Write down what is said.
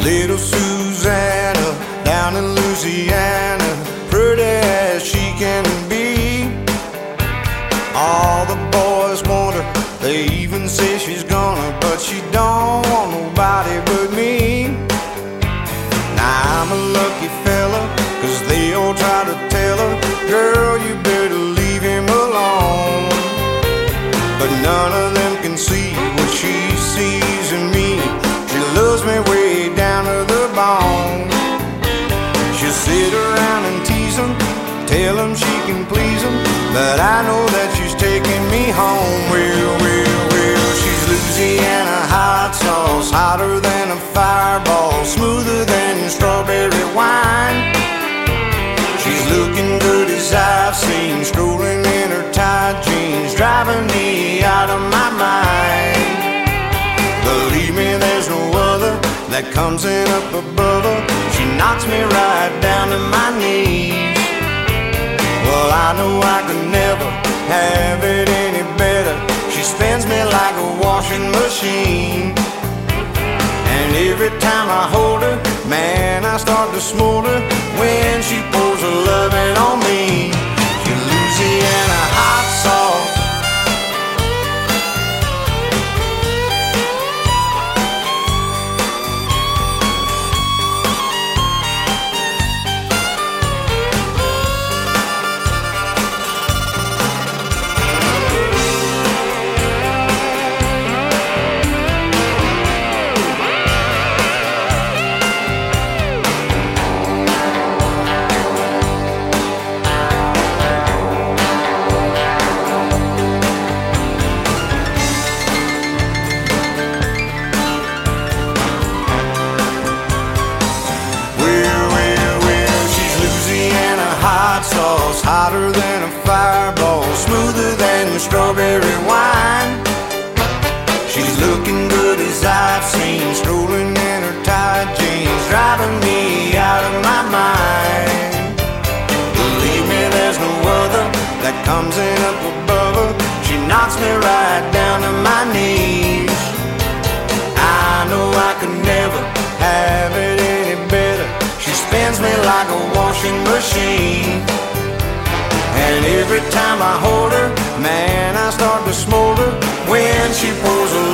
Little Susanna down in Louisiana, pretty as she can be. All the boys want her, they even say she's gonna, but she don't want nobody but me. Now I'm a lucky fella, 'cause they all try to tell her, girl, you better leave him alone. But none of them can see what she sees in me. She loves me way down to the bone. She'll sit around and tease him, tell him she can please him, but I know that she's taking me home. Well, she's Louisiana hot sauce, hotter than a fireball, smoother than strawberry wine. She's looking good as I've seen, strolling in her tight jeans, driving me out of my mind. Believe me, there's no other that comes in up above her. She knocks me right down to my knees. Well, I know I could never have it any better. She spins me like a washing machine. And every time I hold her, man, I start to smolder when she pours her loving on me. She's Louisiana hot sauce. Hotter than a fireball, smoother than strawberry wine. She's looking good as I've seen, strolling in her tight jeans, driving me out of my mind. Believe me, there's no other that comes in up above her. She knocks me right down to my knees. I know I could never have it any better. She spins me like a washing machine. And every time I hold her, man, I start to smolder when she pours a